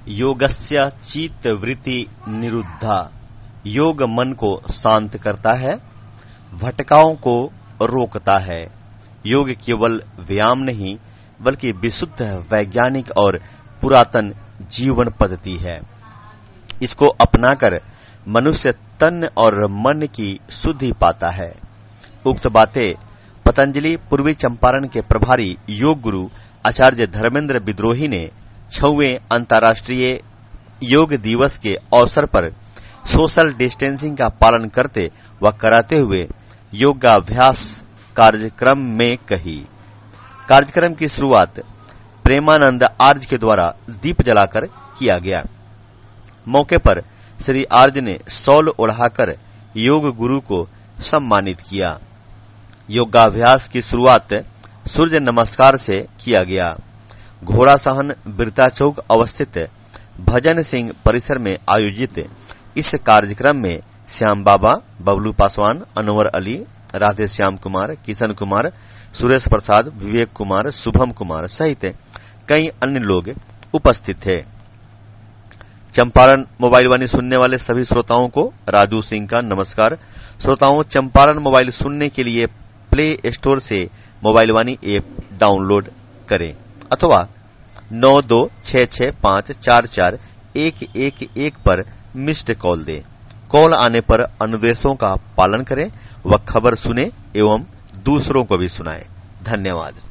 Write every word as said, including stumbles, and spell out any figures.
योगस्य चित्त वृत्ति निरुद्धा। योग मन को शांत करता है, भटकाओं को रोकता है। योग केवल व्यायाम नहीं बल्कि विशुद्ध वैज्ञानिक और पुरातन जीवन पद्धति है। इसको अपनाकर मनुष्य तन और मन की शुद्धि पाता है। उक्त बातें पतंजलि पूर्वी चंपारण के प्रभारी योग गुरु आचार्य धर्मेंद्र विद्रोही ने छठवें अंतर्राष्ट्रीय योग दिवस के अवसर पर सोशल डिस्टेंसिंग का पालन करते व कराते हुए योगाभ्यास कार्यक्रम में कही। कार्यक्रम की शुरुआत प्रेमानंद आर्य के द्वारा दीप जलाकर किया गया। मौके पर श्री आर्य ने शॉल ओढ़ाकर योग गुरु को सम्मानित किया। योगाभ्यास की शुरुआत सूर्य नमस्कार से किया गया। घोड़ा सहन बिरता चौक अवस्थित भजन सिंह परिसर में आयोजित इस कार्यक्रम में श्याम बाबा, बबलू पासवान, अनवर अली, राधे श्याम कुमार, किशन कुमार, सुरेश प्रसाद, विवेक कुमार, शुभम कुमार सहित कई अन्य लोग उपस्थित थे। चंपारण मोबाइल वाणी सुनने वाले सभी श्रोताओं को राजू सिंह का नमस्कार। श्रोताओं, चंपारण मोबाइल सुनने के लिए प्ले स्टोर से मोबाइल वाणी ऐप डाउनलोड करें अथवा नौ दो छह छह पाँच चार चार एक एक एक पर मिस्ड कॉल दें। कॉल आने पर अनुदेशों का पालन करें व खबर सुने एवं दूसरों को भी सुनाएं। धन्यवाद।